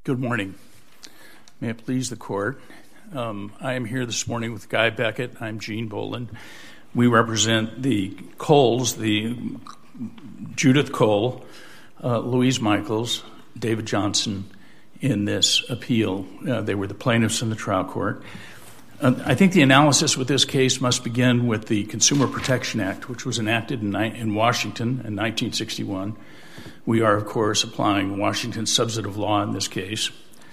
Good morning. May it please the court. I am here this morning with Guy Beckett. I'm Gene Boland. We represent the Coles, the Judith Cole, Louise Michaels, David Johnson in this appeal. They were the plaintiffs in the trial court. I think the analysis with this case must begin with the Consumer Protection Act, which was enacted in Washington in 1961. We are, of course, applying Washington's substantive law in this case.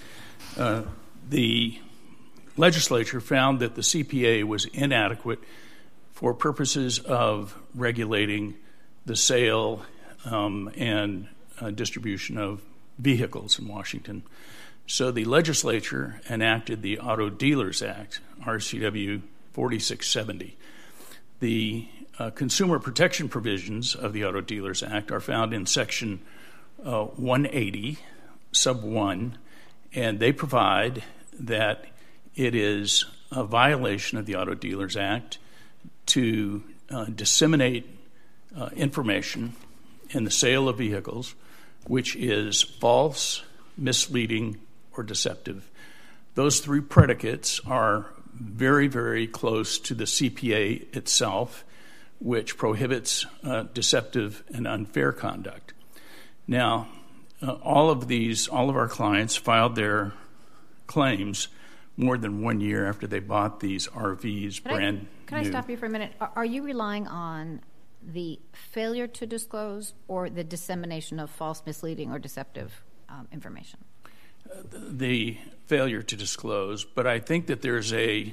The legislature found that the CPA was inadequate for purposes of regulating the sale and distribution of vehicles in Washington. So the legislature enacted the Auto Dealers Act, RCW 4670. The consumer protection provisions of the Auto Dealers Act are found in Section 180, Sub 1, and they provide that it is a violation of the Auto Dealers Act to disseminate information in the sale of vehicles which is false, misleading, or deceptive. Those three predicates are very, very close to the CPA itself, which prohibits deceptive and unfair conduct. Now, all of our clients filed their claims more than 1 year after they bought these RVs brand new. Can I stop you for a minute? Are you relying on the failure to disclose or the dissemination of false, misleading, or deceptive information? The failure to disclose, but I think that there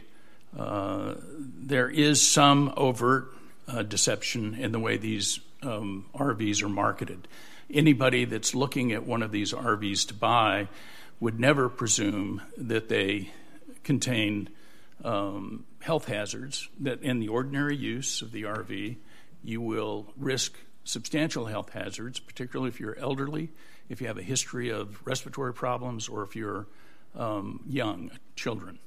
is some overt deception in the way these RVs are marketed. Anybody that's looking at one of these RVs to buy would never presume that they contain health hazards, that in the ordinary use of the RV, you will risk substantial health hazards, particularly if you're elderly, if you have a history of respiratory problems, or if you're young, children.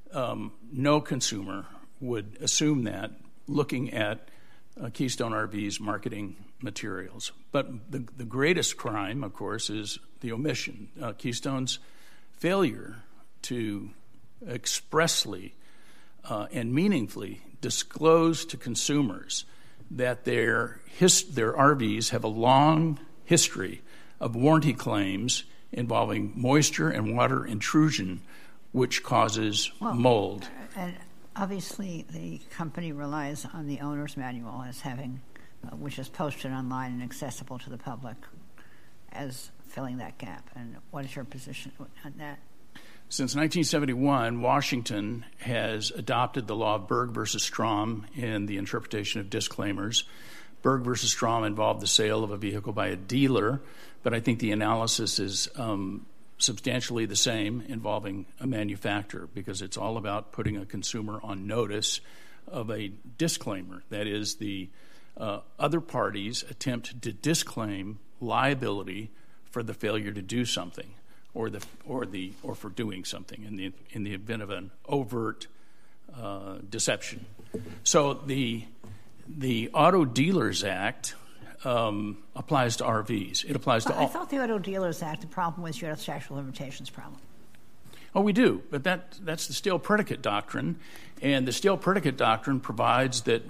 No consumer would assume that looking at Keystone RV's marketing materials. But the greatest crime, of course, is the omission. Keystone's failure to expressly and meaningfully disclose to consumers that their RVs have a long history of warranty claims involving moisture and water intrusion, which causes mold. And obviously, the company relies on the owner's manual as having, which is posted online and accessible to the public, as filling that gap. And what is your position on that? Since 1971, Washington has adopted the law of Berg versus Strom in the interpretation of disclaimers. Berg versus Strom involved the sale of a vehicle by a dealer, but I think the analysis is substantially the same involving a manufacturer, because it's all about putting a consumer on notice of a disclaimer. That is, the other parties attempt to disclaim liability for the failure to do something, or for doing something in the event of an overt deception. So the Auto Dealers Act applies to RVs. It applies to all. I thought the Auto Dealers Act, the problem was you had a statute of limitations problem. Oh, we do, but that's the stale predicate doctrine, and the stale predicate doctrine provides that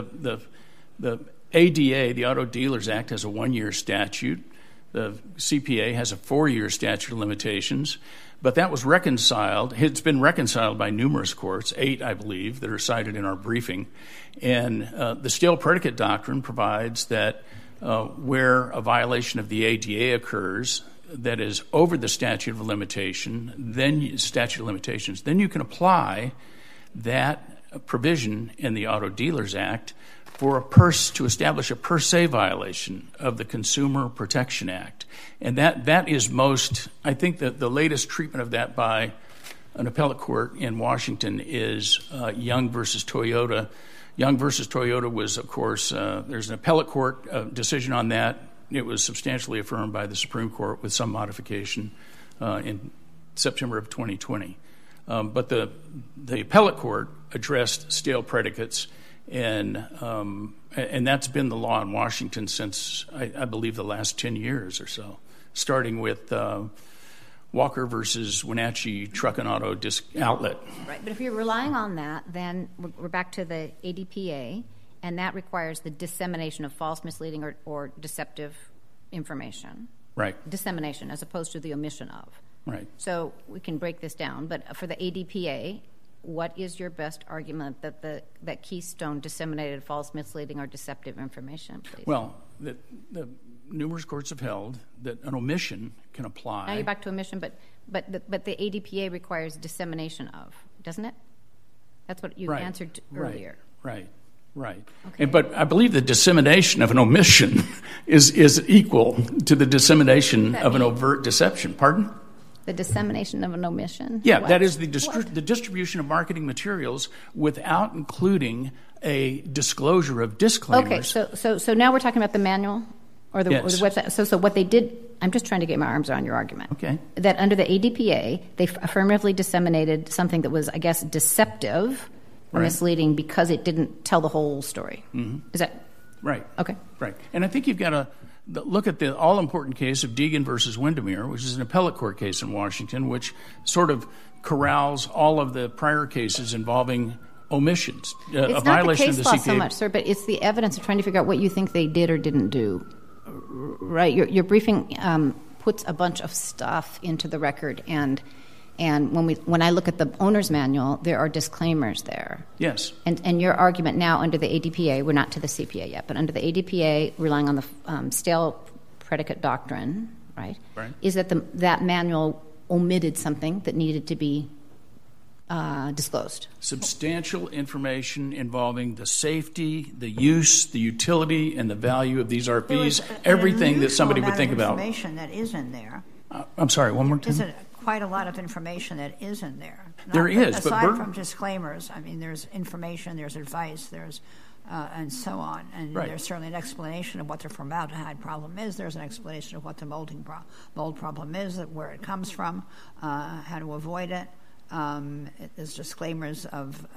the ADA, the Auto Dealers Act, has a 1-year statute. The CPA has a 4-year statute of limitations, but that was reconciled. It's been reconciled by numerous courts, 8, I believe, that are cited in our briefing. And the stale predicate doctrine provides that where a violation of the ADA occurs that is over the statute of limitations, then you can apply that provision in the Auto Dealers Act to establish a per se violation of the Consumer Protection Act. And that is I think that the latest treatment of that by an appellate court in Washington is Young versus Toyota. Young versus Toyota was, of course, there's an appellate court decision on that. It was substantially affirmed by the Supreme Court with some modification in September of 2020. But the appellate court addressed stale predicates, and that's been the law in Washington since, I believe, the last 10 years or so, starting with Walker versus Wenatchee Truck and Auto Outlet. Right, but if you're relying on that, then we're back to the ADPA, and that requires the dissemination of false, misleading, or deceptive information. Right. Dissemination as opposed to the omission of. Right. So we can break this down, but for the ADPA, what is your best argument that Keystone disseminated false, misleading, or deceptive information, please? Well, the numerous courts have held that an omission can apply. Now you're back to omission, but the ADPA requires dissemination of, doesn't it? That's what you answered earlier. Right. Okay. But I believe the dissemination of an omission is equal to the dissemination of an overt deception. Pardon? The dissemination of an omission? Yeah, What? that is the distribution of marketing materials without including a disclosure of disclaimers. Okay, so now we're talking about the manual or the website. So what they did, I'm just trying to get my arms around your argument. Okay. That under the ADPA, they affirmatively disseminated something that was, I guess, deceptive or misleading because it didn't tell the whole story. Mm-hmm. Is that right? Okay. Right. And I think you've got to look at the all-important case of Deegan versus Windermere, which is an appellate court case in Washington, which sort of corrals all of the prior cases involving omissions, a violation of the CPA. It's not the case law so much, sir, but it's the evidence of trying to figure out what you think they did or didn't do. Right? Your briefing puts a bunch of stuff into the record, and when I look at the owner's manual, there are disclaimers there. Yes. And your argument now under the ADPA, we're not to the CPA yet, but under the ADPA, relying on the stale predicate doctrine, right? Is that that manual omitted something that needed to be disclosed. Substantial information involving the safety, the use, the utility, and the value of these RPs, everything that somebody would think about. Information that is in there. I'm sorry, one more time. Isn't quite a lot of information that is in there? There is, but aside from disclaimers, I mean, there's information, there's advice, there's and so on, and there's certainly an explanation of what the formaldehyde problem is. There's an explanation of what the mold problem is, where it comes from, how to avoid it. There's disclaimers of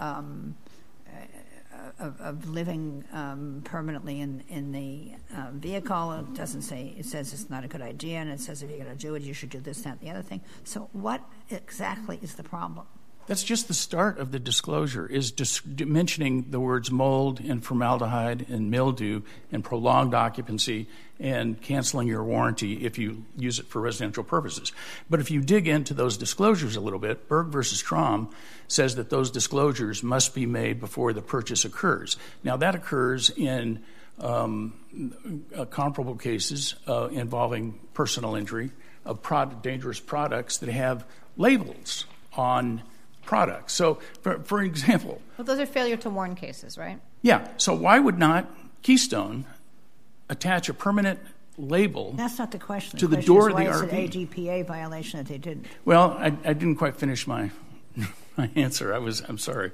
living permanently in the vehicle. It doesn't say. It says it's not a good idea, and it says if you're going to do it, you should do this, that, and the other thing. So, what exactly is the problem? That's just the start of the disclosure, is mentioning the words mold and formaldehyde and mildew and prolonged occupancy and canceling your warranty if you use it for residential purposes. But if you dig into those disclosures a little bit, Berg versus Strom says that those disclosures must be made before the purchase occurs. Now, that occurs in comparable cases involving personal injury of dangerous products that have labels on products. So, for example... Well, those are failure to warn cases, right? Yeah. So why would not Keystone attach a permanent label... That's not the question. ...to the door of the RV? Why is it ADPA violation that they didn't? Well, I didn't quite finish my answer. I'm sorry.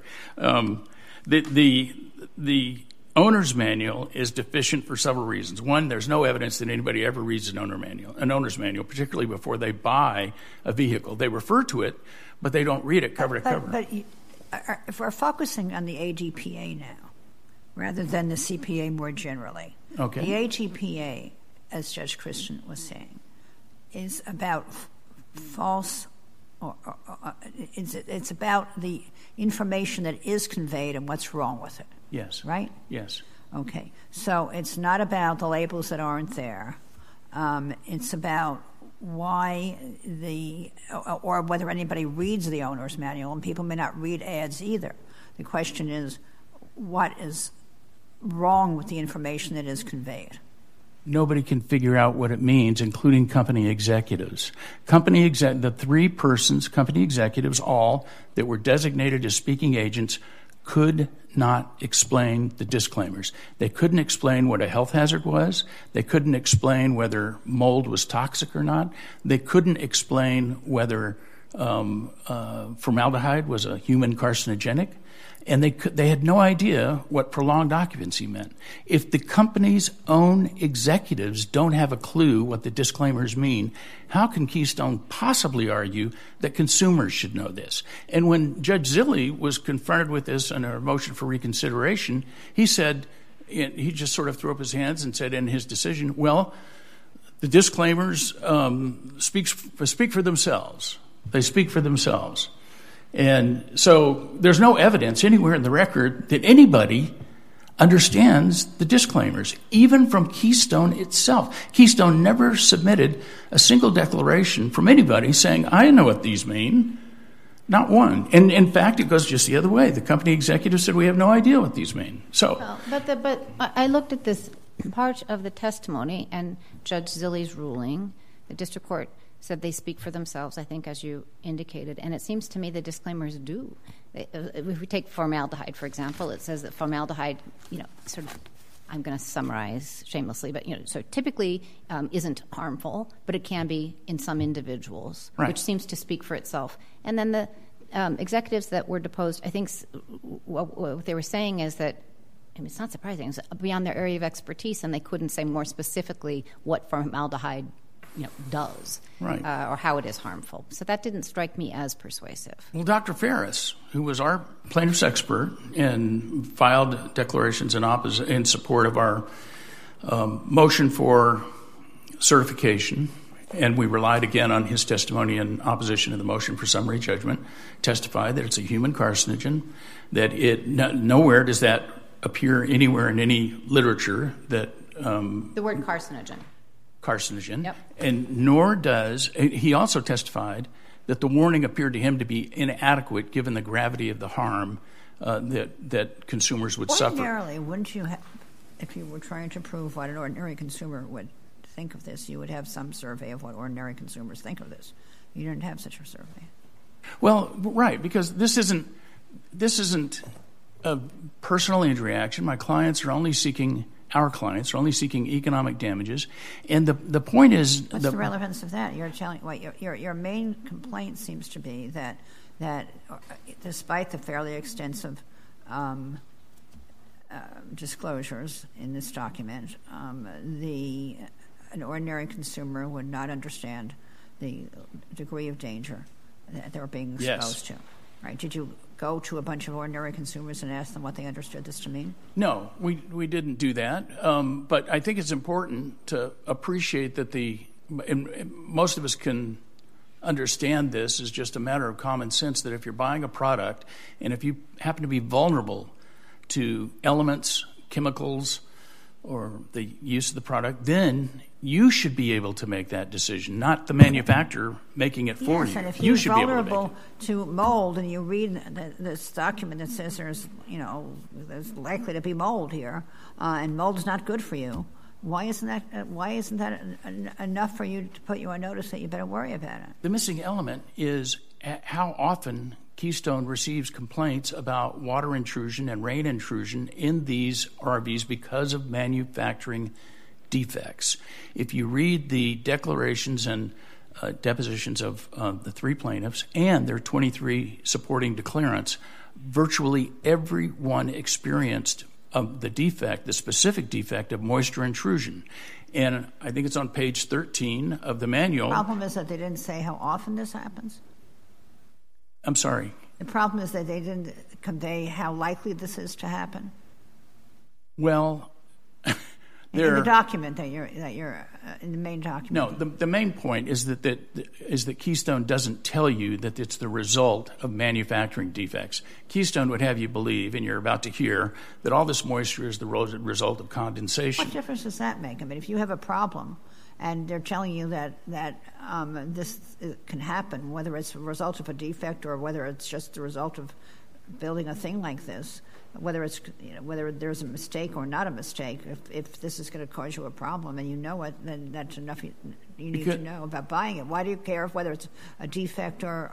The owner's manual is deficient for several reasons. One, there's no evidence that anybody ever reads an owner's manual, particularly before they buy a vehicle. They refer to it, but they don't read it cover to cover. But if we're focusing on the ADPA now, rather than the CPA more generally, okay. The ADPA, as Judge Christian was saying, is about false, it's about the information that is conveyed and what's wrong with it. Yes. Right? Yes. Okay. So it's not about the labels that aren't there. It's about why or whether anybody reads the owner's manual, and people may not read ads either. The question is, what is wrong with the information that is conveyed? Nobody can figure out what it means, including company executives. The three persons, company executives, all that were designated as speaking agents, could not explain the disclaimers. They couldn't explain what a health hazard was. They couldn't explain whether mold was toxic or not. They couldn't explain whether formaldehyde was a human carcinogenic. And they had no idea what prolonged occupancy meant. If the company's own executives don't have a clue what the disclaimers mean, how can Keystone possibly argue that consumers should know this? And when Judge Zille was confronted with this in a motion for reconsideration, he just sort of threw up his hands and said in his decision, well, The disclaimers speak for themselves. They speak for themselves. And so there's no evidence anywhere in the record that anybody understands the disclaimers, even from Keystone itself. Keystone never submitted a single declaration from anybody saying, I know what these mean. Not one. And in fact, it goes just the other way. The company executive said, we have no idea what these mean. So, But I looked at this part of the testimony and Judge Zilley's ruling. The district court said they speak for themselves, I think, as you indicated. And it seems to me the disclaimers do. If we take formaldehyde, for example, it says that formaldehyde, sort of, I'm going to summarize shamelessly, but, so typically isn't harmful, but it can be in some individuals, right, which seems to speak for itself. And then the executives that were deposed, I think what they were saying is that, it's not surprising, it's beyond their area of expertise, and they couldn't say more specifically what formaldehyde does, right, or how it is harmful. So that didn't strike me as persuasive. Well, Dr. Ferris, who was our plaintiff's expert and filed declarations in support of our motion for certification, and we relied again on his testimony in opposition to the motion for summary judgment, testified that it's a human carcinogen, that nowhere does that appear anywhere in any literature that... the word carcinogen. Yep. And nor does, he also testified that the warning appeared to him to be inadequate given the gravity of the harm that consumers would suffer. Ordinarily, wouldn't you have, if you were trying to prove what an ordinary consumer would think of this, you would have some survey of what ordinary consumers think of this. You didn't have such a survey. Well, right, because this isn't a personal injury action. Our clients are only seeking economic damages, and the point is... What's the relevance of that? You're telling your main complaint seems to be that despite the fairly extensive disclosures in this document, an ordinary consumer would not understand the degree of danger that they're being exposed to. Right? Did you go to a bunch of ordinary consumers and ask them what they understood this to mean? No, we didn't do that. But I think it's important to appreciate that and most of us can understand this as just a matter of common sense, that if you're buying a product and if you happen to be vulnerable to elements, chemicals, or the use of the product, then you should be able to make that decision, not the manufacturer making it for you. And if you you're should be able to make it. vulnerable to mold and you read this document that says there's likely to be mold here, and mold is not good for you, why isn't that enough for you to put you on notice that you better worry about it? The missing element is how often Keystone receives complaints about water intrusion and rain intrusion in these RVs because of manufacturing defects. If you read the declarations and depositions of the three plaintiffs and their 23 supporting declarants, virtually everyone experienced the specific defect of moisture intrusion. And I think it's on page 13 of the manual. The problem is that they didn't say how often this happens? I'm sorry? The problem is that they didn't convey how likely this is to happen? Well... in the document that you're in the main document. No, the main point is that Keystone doesn't tell you that it's the result of manufacturing defects. Keystone would have you believe, and you're about to hear, that all this moisture is the result of condensation. What difference does that make? I mean, if you have a problem and they're telling you that this can happen, whether it's a result of a defect or whether it's just the result of building a thing like this, whether there's a mistake or not a mistake, if this is going to cause you a problem and you know it, then that's enough you need to know about buying it. Why do you care whether it's a defect or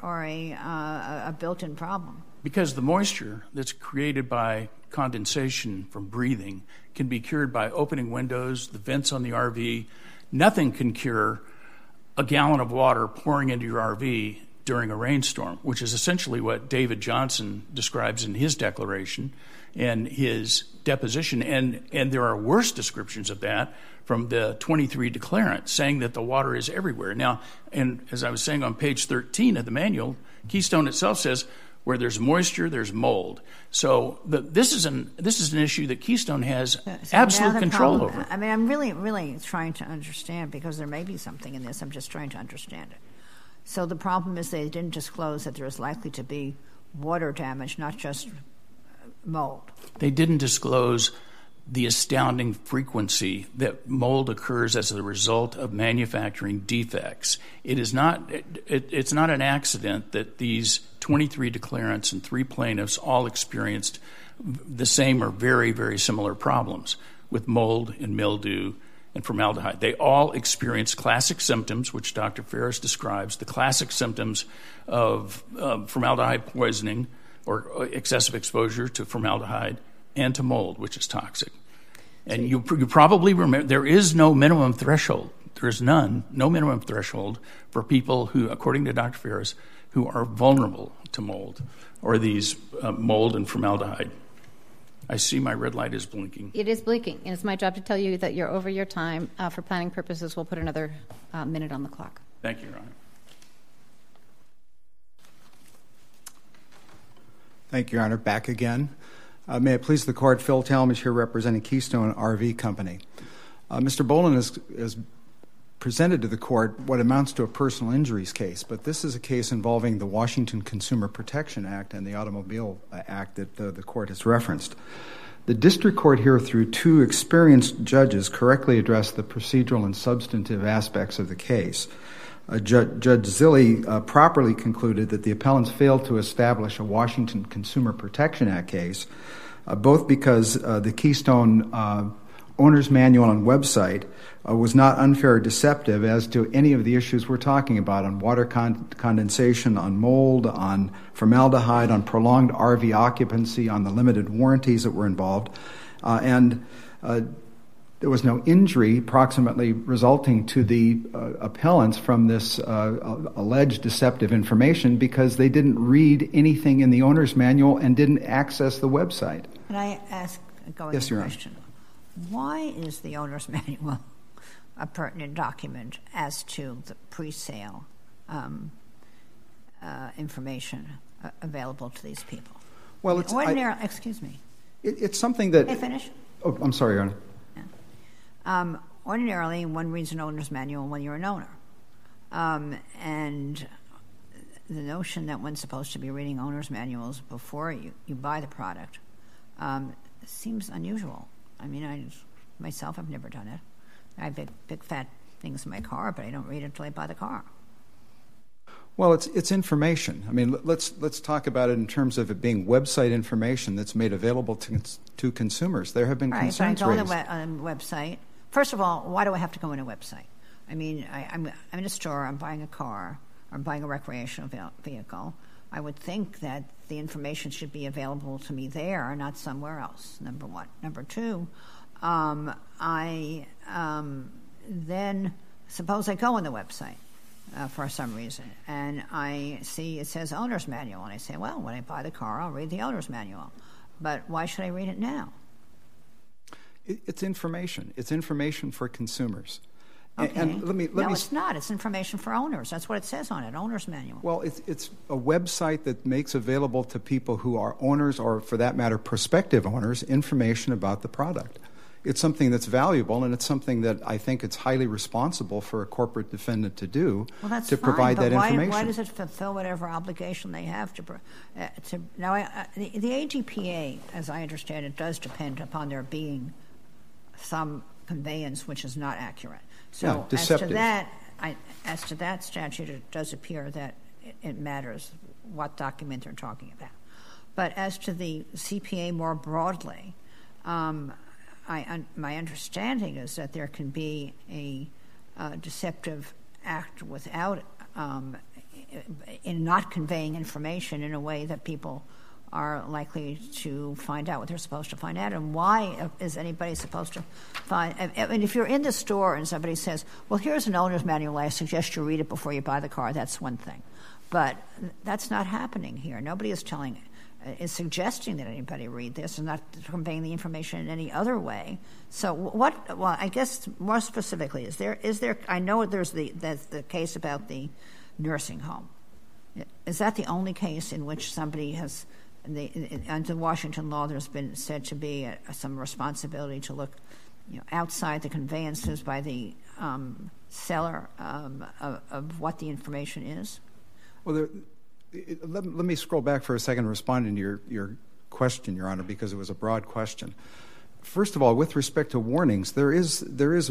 a built-in problem? Because the moisture that's created by condensation from breathing can be cured by opening windows, the vents on the RV. Nothing can cure a gallon of water pouring into your RV during a rainstorm, which is essentially what David Johnson describes in his declaration and his deposition. And there are worse descriptions of that from the 23 declarants, saying that the water is everywhere. Now, and as I was saying on page 13 of the manual, Keystone itself says, Where there's moisture, there's mold. So this is an issue that Keystone has absolute control over. I mean, I'm really, really trying to understand, because there may be something in this. I'm just trying to understand it. So the problem is they didn't disclose that there is likely to be water damage, not just mold. They didn't disclose the astounding frequency that mold occurs as a result of manufacturing defects. It's not an accident that these 23 declarants and 3 plaintiffs all experienced the same or very, very similar problems with mold and mildew and formaldehyde. They all experienced classic symptoms, which Dr. Ferris describes, the classic symptoms of formaldehyde poisoning or excessive exposure to formaldehyde and to mold, which is toxic. And you probably remember there is no minimum threshold. There is no minimum threshold for people who, according to Dr. Ferris, who are vulnerable to mold or these mold and formaldehyde. I see my red light is blinking. It is blinking, and it's my job to tell you that you're over your time. For planning purposes, we'll put another minute on the clock. Thank you, Your Honor. Thank you, Your Honor. Back again. May it please the Court, Phil Talmadge here representing Keystone RV Company. Mr. Boland has presented to the Court what amounts to a personal injuries case, but this is a case involving the Washington Consumer Protection Act and the Automobile Act that the Court has referenced. The District Court here, through 2 experienced judges, correctly addressed the procedural and substantive aspects of the case. Judge Zille properly concluded that the appellants failed to establish a Washington Consumer Protection Act case, both because the Keystone Owner's Manual and website was not unfair or deceptive as to any of the issues we're talking about on water condensation, on mold, on formaldehyde, on prolonged RV occupancy, on the limited warranties that were involved. And there was no injury approximately resulting to the appellants from this alleged deceptive information because they didn't read anything in the owner's manual and didn't access the website. Can I ask a question? Why is the owner's manual a pertinent document as to the pre-sale information available to these people? Well, it's excuse me. It's something that. Can I finish? Oh, I'm sorry, Your Honor. Ordinarily, one reads an owner's manual when you're an owner. And the notion that one's supposed to be reading owner's manuals before you buy the product seems unusual. I mean, myself, I've never done it. I have big fat things in my car, but I don't read it until I buy the car. Well, it's information. I mean, let's talk about it in terms of it being website information that's made available to consumers. There have been concerns raised. So I go on a website. First of all, why do I have to go on a website? I mean, I'm in a store. I'm buying a car. I'm buying a recreational vehicle. I would think that the information should be available to me there, not somewhere else, number one. Number two, I then suppose I go on the website for some reason, and I see it says owner's manual, and I say, well, when I buy the car, I'll read the owner's manual. But why should I read it now? It's information. It's information for consumers. Okay. And let me it's not. It's information for owners. That's what it says on it, owner's manual. Well, it's a website that makes available to people who are owners or, for that matter, prospective owners, information about the product. It's something that's valuable, and it's something that I think it's highly responsible for a corporate defendant to do to provide that information. Why does it fulfill whatever obligation they have to now, the ADPA, as I understand it, does depend upon there being some conveyance which is not accurate. So deceptive. as to that statute, it does appear that it matters what document they're talking about. But as to the CPA more broadly, my understanding is that there can be a deceptive act without in not conveying information in a way that people are likely to find out what they're supposed to find out. And why is anybody supposed to find... I mean, if you're in the store and somebody says, well, here's an owner's manual, I suggest you read it before you buy the car, that's one thing. But that's not happening here. Nobody is suggesting that anybody read this and not conveying the information in any other way. So well, I guess more specifically, is there I know there's the case about the nursing home. Is that the only case in which somebody has, under Washington law, there's been said to be some responsibility to look outside the conveyances by the seller of what the information is? Well, let me scroll back for a second and respond to your question, Your Honor, because it was a broad question. First of all, with respect to warnings, there is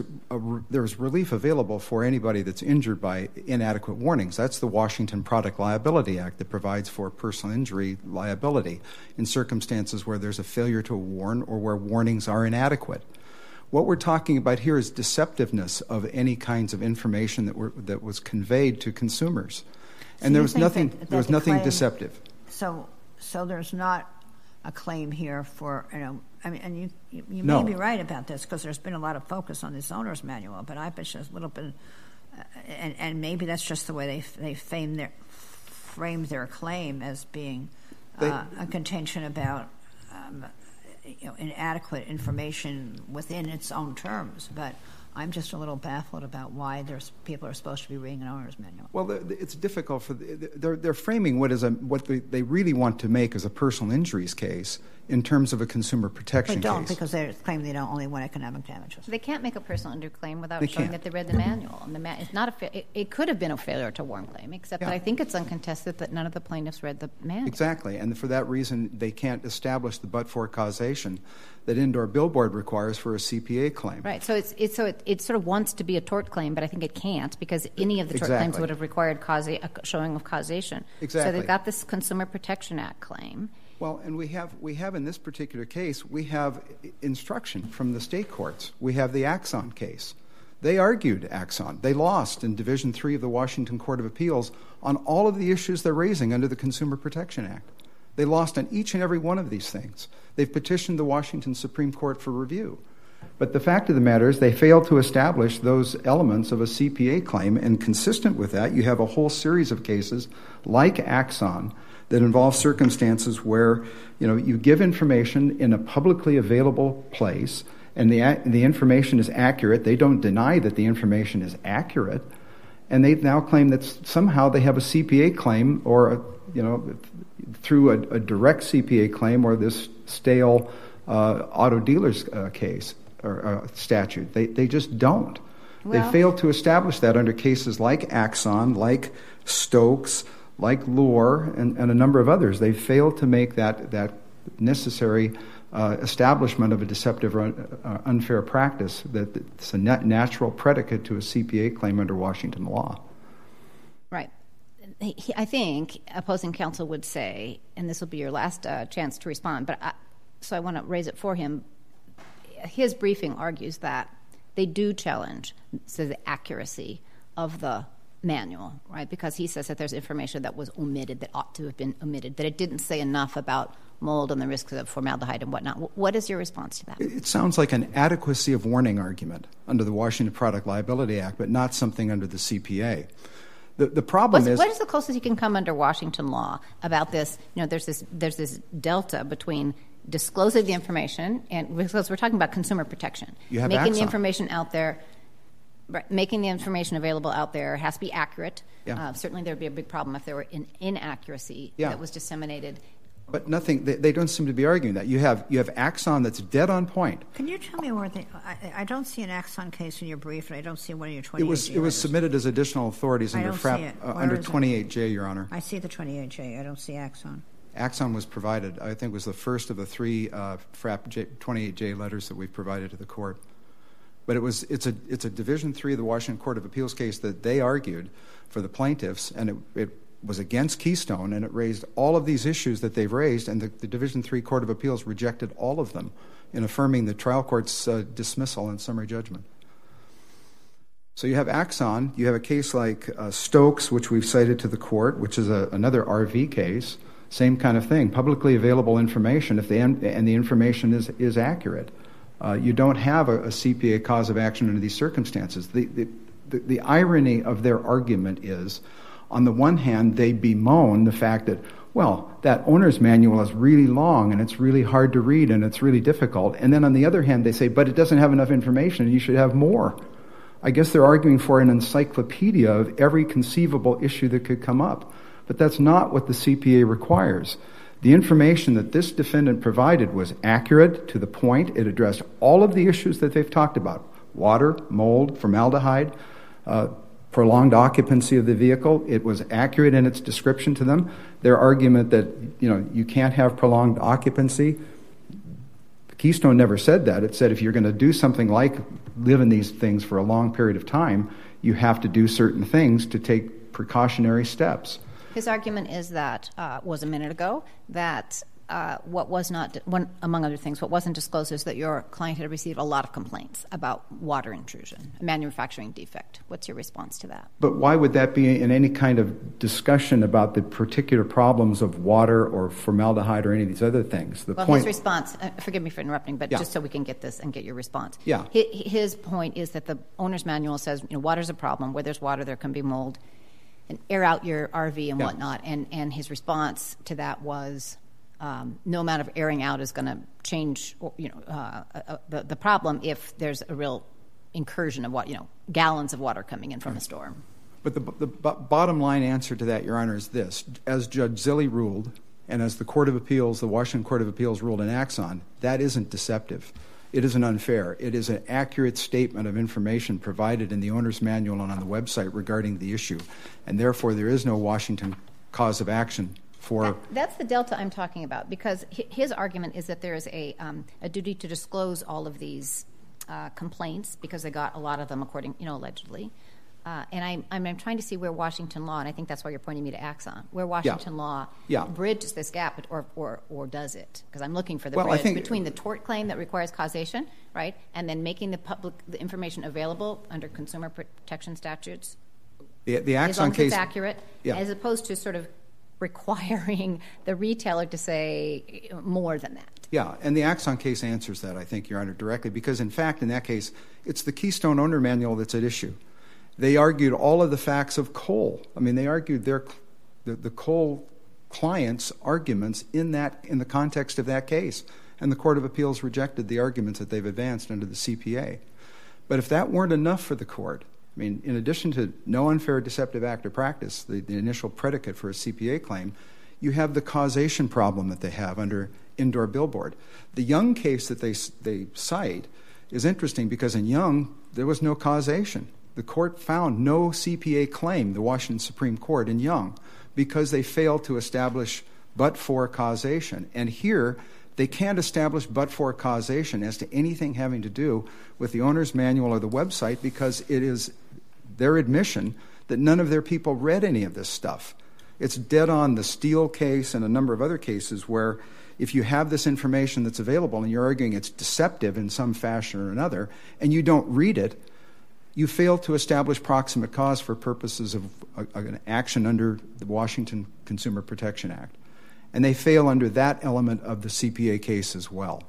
relief available for anybody that's injured by inadequate warnings. That's the Washington Product Liability Act that provides for personal injury liability in circumstances where there's a failure to warn or where warnings are inadequate. What we're talking about here is deceptiveness of any kinds of information that was conveyed to consumers, and there was nothing deceptive. So there's not a claim here for and you No. may be right about this because there's been a lot of focus on this owner's manual, but I bet there's a little bit, and maybe that's just the way they framed their claim as being a contention about inadequate information within its own terms. But I'm just a little baffled about why people are supposed to be reading an owner's manual. Well, it's difficult for they're framing what they really want to make as a personal injuries case in terms of a consumer protection case. They don't, because they claim they don't only want economic damages. They can't make a personal injury claim without showing that they read the manual. And it's not it could have been a failure to warn claim, except that I think it's uncontested that none of the plaintiffs read the manual. Exactly, and for that reason, they can't establish the but-for causation that indoor billboard requires for a CPA claim. Right. So it sort of wants to be a tort claim, but I think it can't because any of the tort claims would have required a showing of causation. Exactly. So they've got this Consumer Protection Act claim. Well, and we have in this particular case, we have instruction from the state courts. We have the Axon case. They argued Axon. They lost in Division 3 of the Washington Court of Appeals on all of the issues they're raising under the Consumer Protection Act. They lost on each and every one of these things. They've petitioned the Washington Supreme Court for review. But the fact of the matter is they failed to establish those elements of a CPA claim, and consistent with that, you have a whole series of cases like Axon that involve circumstances where you give information in a publicly available place and the information is accurate. They don't deny that the information is accurate, and they now claim that somehow they have a CPA claim or through a direct CPA claim or this stale auto dealer's case or statute. They just don't. Well, they failed to establish that under cases like Axon, like Stokes, like Lure, and a number of others. They failed to make that necessary establishment of a deceptive or unfair practice that's a natural predicate to a CPA claim under Washington law. Right. I think opposing counsel would say, and this will be your last chance to respond, so I want to raise it for him. His briefing argues that they do challenge the accuracy of the manual, right? Because he says that there's information that was omitted that ought to have been omitted, that it didn't say enough about mold and the risks of formaldehyde and whatnot. What is your response to that? It sounds like an adequacy of warning argument under the Washington Product Liability Act, but not something under the CPA. The problem is, what is the closest you can come under Washington law about this? There's this delta between disclosing the information, and because we're talking about consumer protection, making Axon. The information out there. Making the information available out there has to be accurate. Yeah. Certainly there would be a big problem if there were an inaccuracy that was disseminated. But nothing. They don't seem to be arguing that. You have Axon that's dead on point. Can you tell me where I don't see an Axon case in your brief, and I don't see one of your 28J. It was submitted as additional authorities under 28J, Your Honor. I see the 28J. I don't see Axon. Axon was provided. I think was the first of the three FRAP 28J letters that we've provided to the court. But it's a Division 3 of the Washington Court of Appeals case that they argued for the plaintiffs, and it was against Keystone, and it raised all of these issues that they've raised, and the Division 3 Court of Appeals rejected all of them in affirming the trial court's dismissal and summary judgment. So you have Axon, you have a case like Stokes, which we've cited to the court, which is another RV case, same kind of thing, publicly available information and the information is accurate. You don't have a CPA cause of action under these circumstances. The irony of their argument is, on the one hand, they bemoan the fact that, well, that owner's manual is really long and it's really hard to read and it's really difficult. And then on the other hand, they say, but it doesn't have enough information and you should have more. I guess they're arguing for an encyclopedia of every conceivable issue that could come up. But that's not what the CPA requires. The information that this defendant provided was accurate, to the point. It addressed all of the issues that they've talked about: water, mold, formaldehyde, prolonged occupancy of the vehicle. It was accurate in its description to them. Their argument that, you can't have prolonged occupancy, Keystone never said that. It said if you're going to do something like live in these things for a long period of time, you have to do certain things to take precautionary steps. His argument is that, was a minute ago, that what was not, among other things, what wasn't disclosed is that your client had received a lot of complaints about water intrusion, a manufacturing defect. What's your response to that? But why would that be in any kind of discussion about the particular problems of water or formaldehyde or any of these other things? His response, forgive me for interrupting, but just so we can get this and get your response. Yeah. His point is that the owner's manual says, water's a problem. Where there's water, there can be mold. And air out your RV and whatnot. And his response to that was, no amount of airing out is going to change, the problem if there's a real incursion of gallons of water coming in from a storm. But the bottom line answer to that, Your Honor, is this: as Judge Zille ruled, and as the Court of Appeals, the Washington Court of Appeals ruled in Axon, that isn't deceptive. It isn't unfair. It is an accurate statement of information provided in the owner's manual and on the website regarding the issue, and therefore there is no Washington cause of action. That's the delta I'm talking about, because his argument is that there is a duty to disclose all of these complaints because they got a lot of them, according, allegedly. And I'm trying to see where Washington law, and I think that's why you're pointing me to Axon, where Washington law bridges this gap, or does it? Because I'm looking for the bridge between the tort claim that requires causation, right, and then making the information available under consumer protection statutes. The Axon case is accurate, as opposed to sort of requiring the retailer to say more than that. Yeah, and the Axon case answers that, I think, Your Honor, directly, because, in fact, in that case, it's the Keystone Owner Manual that's at issue. They argued all of the facts of Cole. I mean, they argued the Cole client's arguments in the context of that case, and the Court of Appeals rejected the arguments that they've advanced under the CPA. But if that weren't enough for the court, I mean, in addition to no unfair deceptive act or practice, the initial predicate for a CPA claim, you have the causation problem that they have under indoor billboard. The Young case that they cite is interesting because in Young, there was no causation. The court found no CPA claim, the Washington Supreme Court in Young, because they failed to establish but-for causation. And here, they can't establish but-for causation as to anything having to do with the owner's manual or the website, because it is their admission that none of their people read any of this stuff. It's dead on the Steele case and a number of other cases where if you have this information that's available and you're arguing it's deceptive in some fashion or another, and you don't read it, you fail to establish proximate cause for purposes of an action under the Washington Consumer Protection Act. And they fail under that element of the CPA case as well.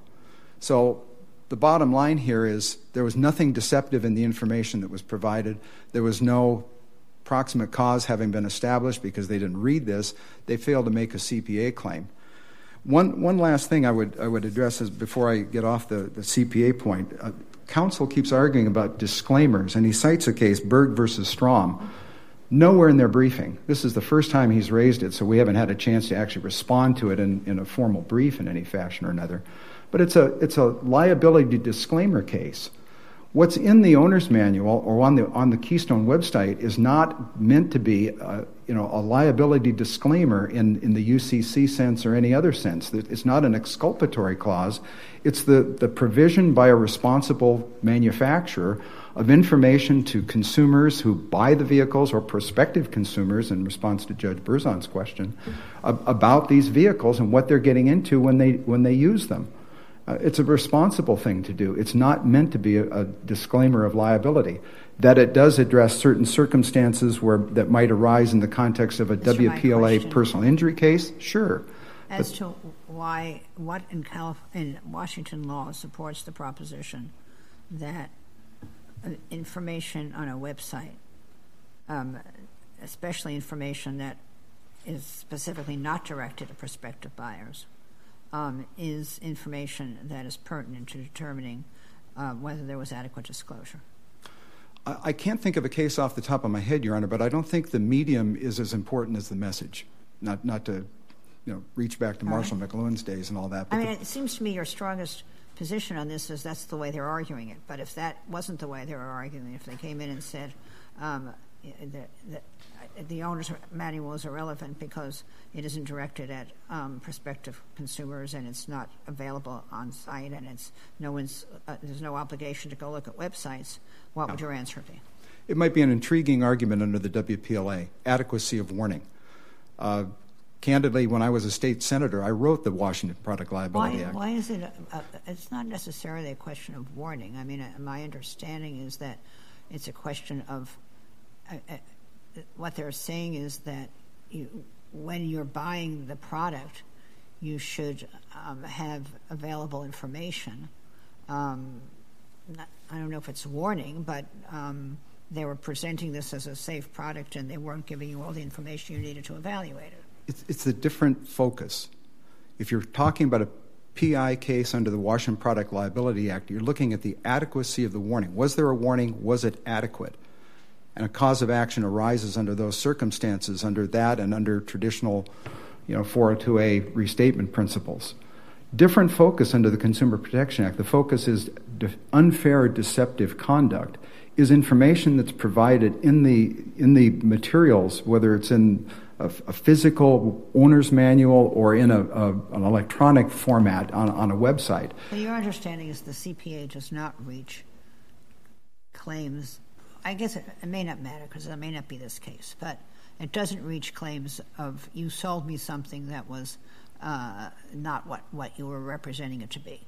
So the bottom line here is there was nothing deceptive in the information that was provided. There was no proximate cause having been established because they didn't read this. They failed to make a CPA claim. One last thing I would address is before I get off the CPA point. Counsel keeps arguing about disclaimers, and he cites a case, Berg versus Strom. Nowhere in their briefing. This is the first time he's raised it, so we haven't had a chance to actually respond to it in a formal brief in any fashion or another. But it's a liability disclaimer case. What's in the owner's manual or on the Keystone website is not meant to be a liability disclaimer in the UCC sense or any other sense. It's not an exculpatory clause. It's the provision by a responsible manufacturer of information to consumers who buy the vehicles or prospective consumers, in response to Judge Berzon's question, about these vehicles and what they're getting into when they use them. It's a responsible thing to do. It's not meant to be a disclaimer of liability. That it does address certain circumstances that might arise in the context of a WPLA personal injury case, sure. As to what in Washington law supports the proposition that information on a website, especially information that is specifically not directed to prospective buyers, is information that is pertinent to determining whether there was adequate disclosure? I can't think of a case off the top of my head, Your Honor, but I don't think the medium is as important as the message. Not to reach back to Marshall McLuhan's days and all that. But it seems to me your strongest position on this is that's the way they're arguing it. But if that wasn't the way they were arguing it, if they came in and said the owner's manual is irrelevant because it isn't directed at prospective consumers and it's not available on site and there's no obligation to go look at websites, what would your answer be? It might be an intriguing argument under the WPLA, adequacy of warning. Candidly, when I was a state senator, I wrote the Washington Product Liability Act. Why is it? It's not necessarily a question of warning. I mean, my understanding is that it's a question of what they're saying is that when you're buying the product, you should have available information. I don't know if it's warning, but they were presenting this as a safe product and they weren't giving you all the information you needed to evaluate it. It's a different focus. If you're talking about a PI case under the Washington Product Liability Act, you're looking at the adequacy of the warning. Was there a warning? Was it adequate? And a cause of action arises under those circumstances, under that and under traditional 402A restatement principles. Different focus under the Consumer Protection Act. The focus is unfair or deceptive conduct. Is information that's provided in the materials, whether it's in a physical owner's manual or in an electronic format on a website. Well, your understanding is the CPA does not reach claims. I guess it may not matter because it may not be this case, but it doesn't reach claims of you sold me something that was not what you were representing it to be.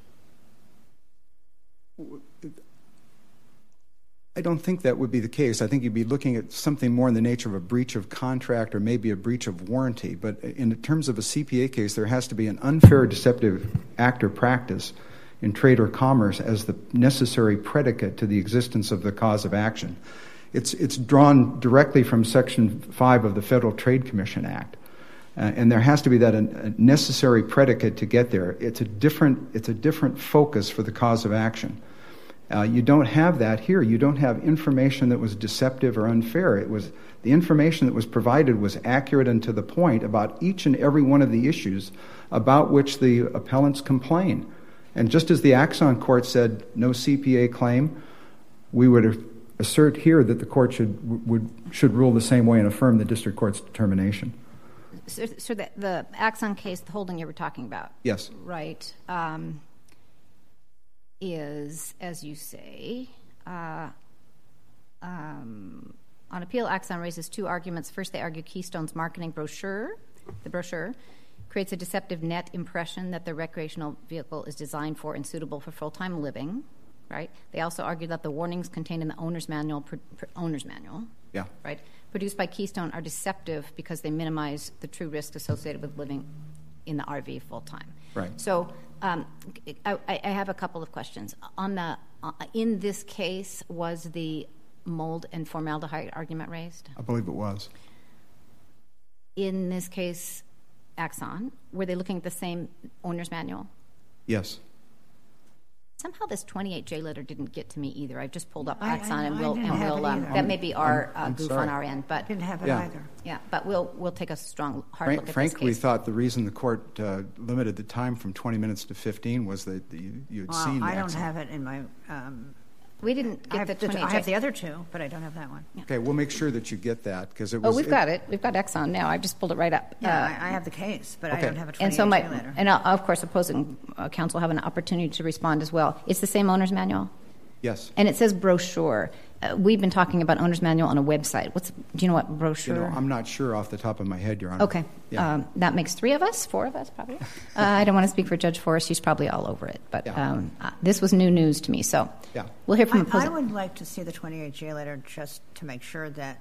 I don't think that would be the case. I think you'd be looking at something more in the nature of a breach of contract or maybe a breach of warranty. But in terms of a CPA case, there has to be an unfair or deceptive act or practice in trade or commerce as the necessary predicate to the existence of the cause of action. It's drawn directly from Section 5 of the Federal Trade Commission Act. And there has to be that a necessary predicate to get there. It's a different focus for the cause of action. You don't have that here. You don't have information that was deceptive or unfair. The information that was provided was accurate and to the point about each and every one of the issues about which the appellants complain. And just as the Axon court said no CPA claim, we would assert here that the court should rule the same way and affirm the district court's determination. So the Axon case, the holding you were talking about, yes, right? Is, as you say, on appeal, Axon raises two arguments. First, they argue Keystone's marketing brochure, creates a deceptive net impression that the recreational vehicle is designed for and suitable for full-time living, right? They also argue that the warnings contained in the owner's manual, yeah, right, produced by Keystone are deceptive because they minimize the true risk associated with living in the RV full-time. Right. So I have a couple of questions. In this case, was the mold and formaldehyde argument raised? I believe it was. In this case, Axon, were they looking at the same owner's manual? Yes. Somehow this 28J letter didn't get to me either. I've just pulled up Axon and we'll that may be our goof on our end, but I didn't have it either. Yeah, but we'll take a strong hard look at this case. Frankly, we thought the reason the court limited the time from 20 minutes to 15 was that you had seen. I don't have it in my. We didn't get the 28J. I have the other two, but I don't have that one. Yeah. Okay, we'll make sure that you get that because it was. Oh, we've got it. We've got Axon now. I just pulled it right up. Yeah, I have the case, but okay. I don't have a 28J letter. And of course, opposing counsel have an opportunity to respond as well. It's the same owner's manual? Yes. And it says brochure. We've been talking about owner's manual on a website. Do you know what brochure? I'm not sure off the top of my head, Your Honor. Okay. Yeah. That makes four of us, probably. I don't want to speak for Judge Forrest. She's probably all over it. But this was new news to me. So we'll hear from opposing. I would like to see the 28J letter just to make sure that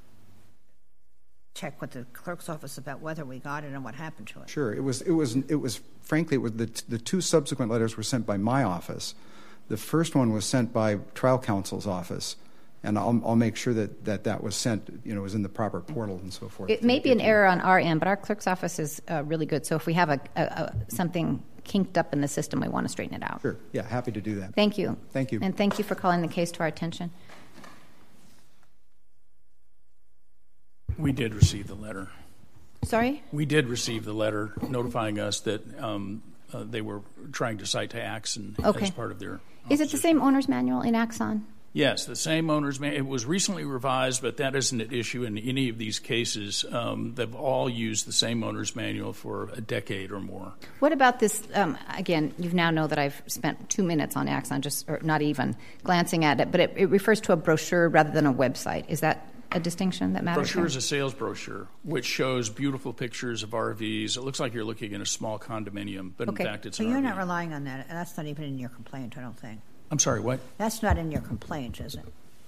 check with the clerk's office about whether we got it and what happened to it. Sure. It was frankly, the two subsequent letters were sent by my office. The first one was sent by trial counsel's office, and I'll make sure that was sent, was in the proper portal and so forth. It may be an error on our end, but our clerk's office is really good. So if we have something kinked up in the system, we want to straighten it out. Sure. Yeah, happy to do that. Thank you. Thank you. And thank you for calling the case to our attention. We did receive the letter. Sorry? We did receive the letter notifying us that they were trying to cite to Axon as part of their opposition. Is it the same owner's manual in Axon? Yes, the same owner's manual. It was recently revised, but that isn't an issue in any of these cases. They've all used the same owner's manual for a decade or more. What about this? Again, you now know that I've spent 2 minutes on Axon, or not even glancing at it, but it refers to a brochure rather than a website. Is that a distinction that matters? Brochure is a sales brochure, which shows beautiful pictures of RVs. It looks like you're looking at a small condominium, but in fact it's an RV. So you're not relying on that. That's not even in your complaint, I don't think. I'm sorry, what? That's not in your complaint, is it?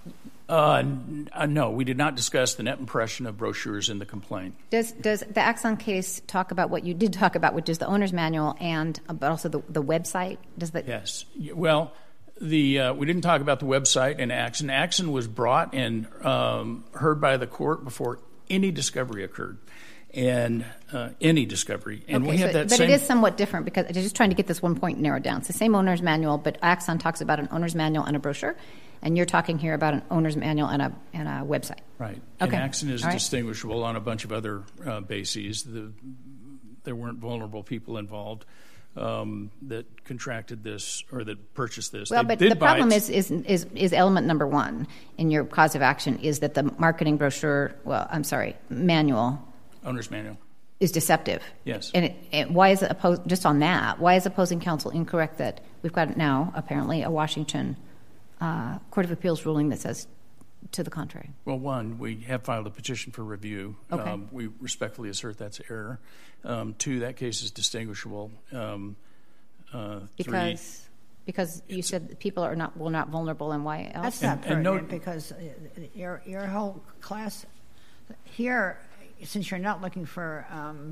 No, we did not discuss the net impression of brochures in the complaint. Does the Axon case talk about what you did talk about, which is the owner's manual but also the website? Yes. Well, we didn't talk about the website in Axon. Axon was brought and heard by the court before any discovery occurred. And any discovery. And we have that but it is somewhat different because I'm just trying to get this one point narrowed down. It's the same owner's manual, but Axon talks about an owner's manual and a brochure, and you're talking here about an owner's manual and a website. Right. Okay. And Axon is distinguishable on a bunch of other bases. There weren't vulnerable people involved that contracted this or that purchased this. Well, but the problem is element number one in your cause of action is that the marketing brochure, manual, owner's manual, is deceptive. Yes. And why is it just on that? Why is opposing counsel incorrect that we've got now apparently a Washington Court of Appeals ruling that says to the contrary? Well, one, we have filed a petition for review. Okay. We respectfully assert that's error. Two, that case is distinguishable. Because you said people are not vulnerable, and why else? That's not pertinent because your whole class here. Since you're not looking for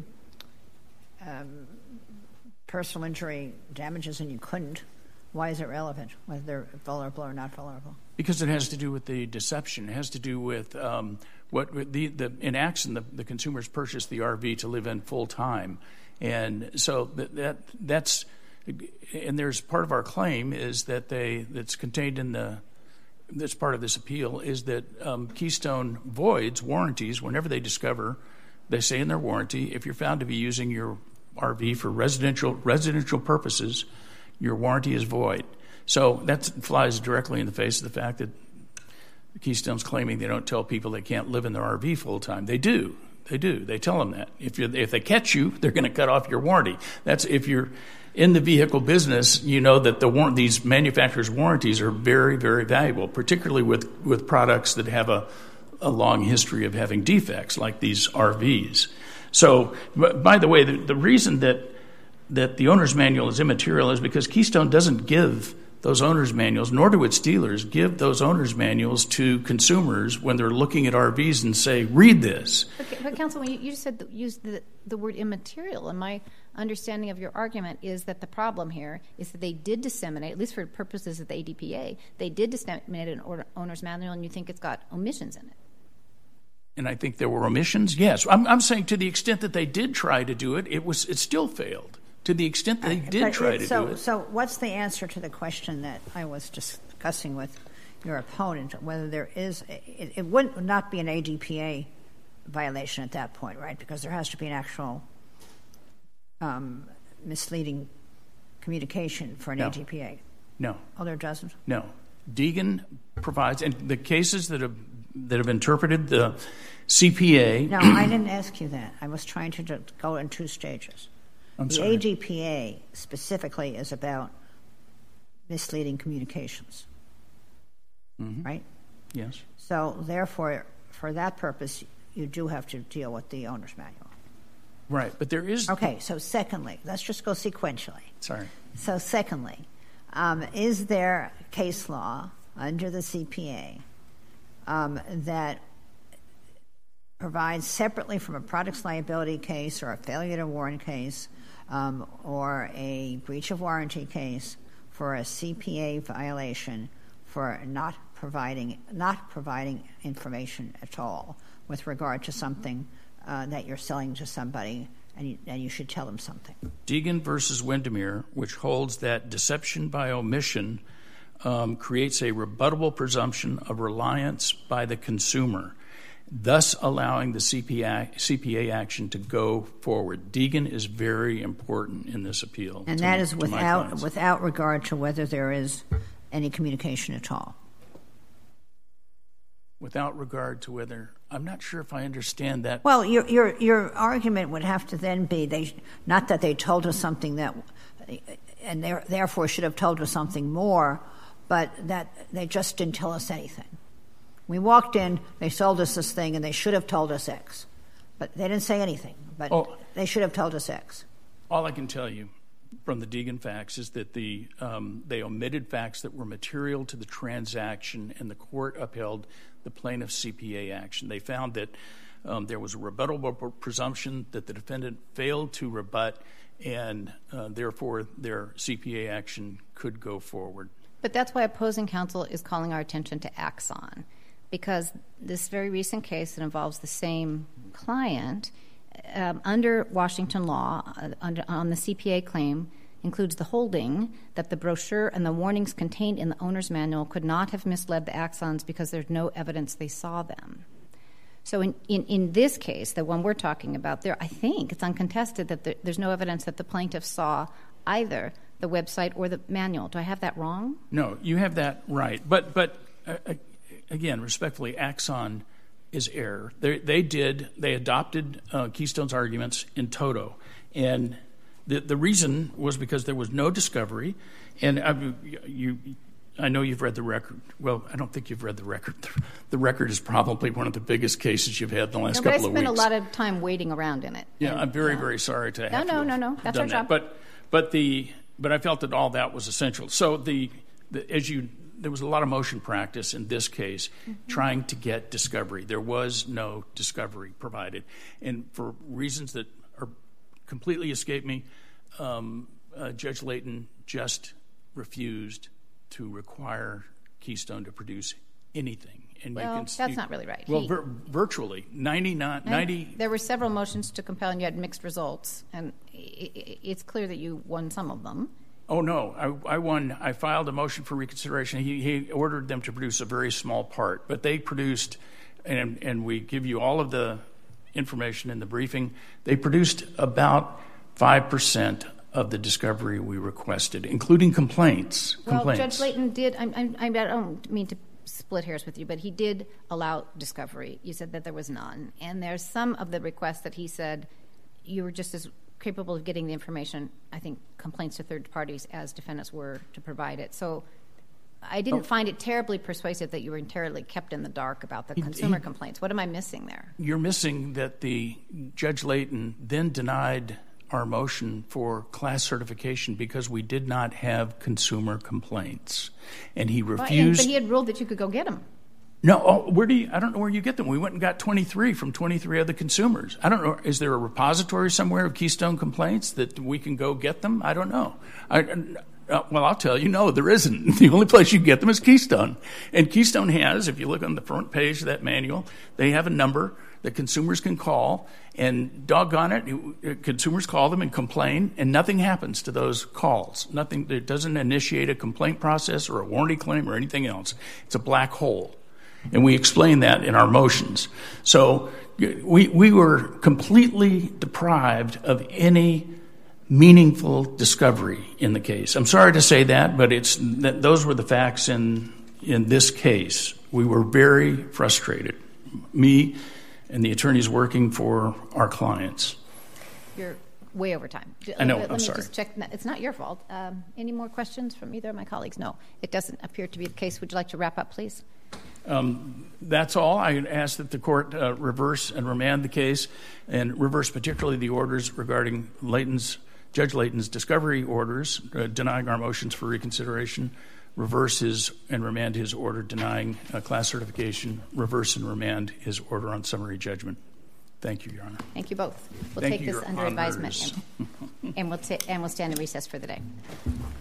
personal injury damages and you couldn't, why is it relevant, whether they're vulnerable or not vulnerable? Because it has to do with the deception. It has to do with in Axon, the consumers purchased the RV to live in full time. And so that's and there's part of our claim is that that's contained in that's part of this appeal is that Keystone voids warranties whenever they discover, they say in their warranty, if you're found to be using your RV for residential purposes, your warranty is void. So that flies directly in the face of the fact that Keystone's claiming they don't tell people they can't live in their RV full time. They do. They tell them that. If they catch you, they're going to cut off your warranty. That's if you're in the vehicle business, you know that these manufacturers' warranties are very, very valuable, particularly with products that have a long history of having defects, like these RVs. So, by the way, the reason that the owner's manual is immaterial is because Keystone doesn't give those owner's manuals, nor do its dealers give those owner's manuals to consumers when they're looking at RVs and say, read this. But counsel, when you just said use the word immaterial, and my understanding of your argument is that the problem here is that they did disseminate, at least for purposes of the ADPA, they did disseminate an owner's manual, and you think it's got omissions in it. And I think there were omissions? Yes. I'm saying to the extent that they did try to do it, it still failed. To the extent they did try to do it. So what's the answer to the question that I was discussing with your opponent, whether there is – it would not be an ADPA violation at that point, right? Because there has to be an actual misleading communication for an ADPA. No. Oh, there doesn't? No. Deegan provides – and the cases that have interpreted the CPA – No, I didn't ask you that. I was trying to go in two stages. I'm sorry. The ADPA specifically is about misleading communications, right? Yes. So, therefore, for that purpose, you do have to deal with the owner's manual. Right, but there is... Okay, so secondly, let's just go sequentially. Sorry. So, secondly, is there case law under the CPA that provides separately from a products liability case or a failure to warn case or a breach of warranty case for a CPA violation for not providing information at all with regard to something that you're selling to somebody and you should tell them something? Deegan versus Windermere, which holds that deception by omission creates a rebuttable presumption of reliance by the consumer. thus allowing the CPA action to go forward. Deegan is very important in this appeal. And that is without regard to whether there is any communication at all. Without regard to whether, I'm not sure if I understand that. Well, your argument would have to then be not that they told us something that, and they therefore should have told us something more, but that they just didn't tell us anything. We walked in, they sold us this thing, and they should have told us X. But they didn't say anything, but they should have told us X. All I can tell you from the Deegan facts is that they omitted facts that were material to the transaction, and the court upheld the plaintiff's CPA action. They found that there was a rebuttable presumption that the defendant failed to rebut, and therefore their CPA action could go forward. But that's why opposing counsel is calling our attention to Axon, because this very recent case that involves the same client, under Washington law, on the CPA claim, includes the holding that the brochure and the warnings contained in the owner's manual could not have misled the Axons because there's no evidence they saw them. So in this case, the one we're talking about, I think it's uncontested that there's no evidence that the plaintiff saw either the website or the manual. Do I have that wrong? No, you have that right. But again, respectfully, Axon is error. They adopted Keystone's arguments in toto, and the reason was because there was no discovery, and I know you've read the record. Well, I don't think you've read the record. The record is probably one of the biggest cases you've had in the last couple of weeks. But I spent a lot of time waiting around in it. Yeah, I'm very, very sorry to have No. That's our job. But I felt that all that was essential. So there was a lot of motion practice in this case trying to get discovery. There was no discovery provided. And for reasons that are completely escape me, Judge Layton just refused to require Keystone to produce anything. And that's not really right. Well, virtually 90. There were several motions to compel, and you had mixed results. And it's clear that you won some of them. Oh, no. I won. I filed a motion for reconsideration. He ordered them to produce a very small part. But they produced, and we give you all of the information in the briefing, they produced about 5% of the discovery we requested, including complaints. Well, Judge Layton did, I don't mean to split hairs with you, but he did allow discovery. You said that there was none. And there's some of the requests that he said you were just as capable of getting the information, I think, complaints to third parties as defendants were to provide it. So I didn't find it terribly persuasive that you were entirely kept in the dark about the consumer complaints. What am I missing there? You're missing that the Judge Layton then denied our motion for class certification because we did not have consumer complaints. And he refused. But he had ruled that you could go get them. No, I don't know where you get them. We went and got 23 from 23 other consumers. I don't know. Is there a repository somewhere of Keystone complaints that we can go get them? I don't know. Well, I'll tell you, no, there isn't. The only place you can get them is Keystone. And Keystone has, if you look on the front page of that manual, they have a number that consumers can call, and doggone it, consumers call them and complain, and nothing happens to those calls. Nothing. It doesn't initiate a complaint process or a warranty claim or anything else. It's a black hole. And we explain that in our motions. So we were completely deprived of any meaningful discovery in the case. I'm sorry to say that, but those were the facts in this case. We were very frustrated, me and the attorneys working for our clients. You're way over time. I know. Let I'm me sorry. just check. It's not your fault. Any more questions from either of my colleagues? No, it doesn't appear to be the case. Would you like to wrap up, please? That's all. I ask that the court reverse and remand the case, and reverse particularly the orders regarding Judge Layton's discovery orders, denying our motions for reconsideration, reverse his and remand his order denying class certification, reverse and remand his order on summary judgment. Thank you, Your Honor. Thank you both. We'll take this under advisement, and we'll stand in recess for the day.